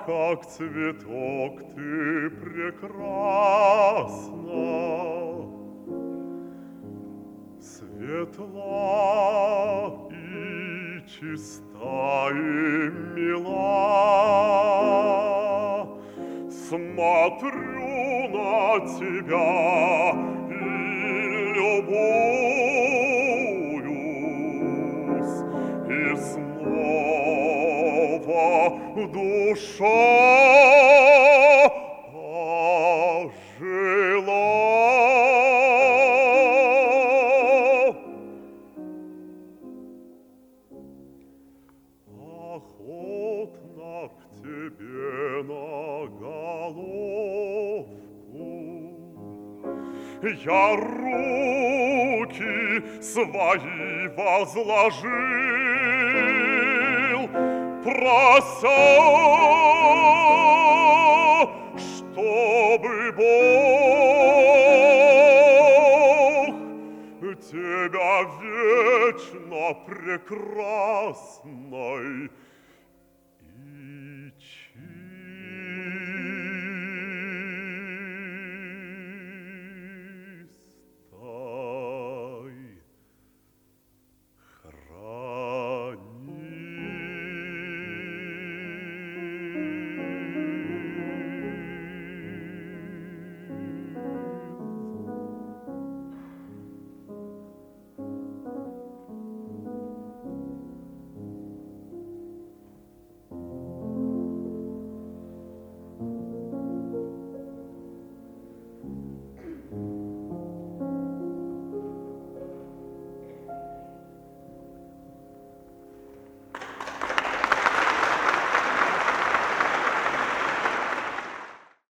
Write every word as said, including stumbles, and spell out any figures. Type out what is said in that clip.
как цветок ты прекрасна, светла и чиста и мила. Смотрю на тебя и любуюсь, и снова душа ожила. Охотно к тебе на головку я руки свои возложил, прося, чтобы Бог тебя вечно прекрасной